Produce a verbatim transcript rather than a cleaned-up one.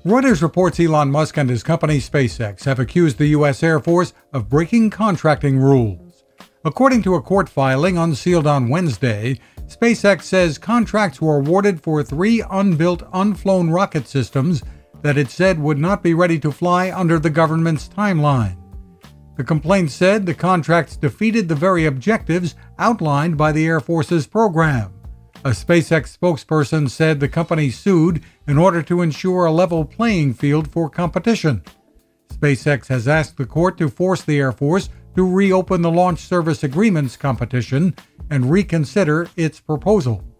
Reuters reports Elon Musk and his company SpaceX have accused the U S Air Force of breaking contracting rules. According to a court filing unsealed on Wednesday, SpaceX says contracts were awarded for three unbuilt, unflown rocket systems that it said would not be ready to fly under the government's timeline. The complaint said the contracts defeated the very objectives outlined by the Air Force's program. A SpaceX spokesperson said the company sued in order to ensure a level playing field for competition. SpaceX has asked the court to force the Air Force to reopen the launch service agreements competition and reconsider its proposal.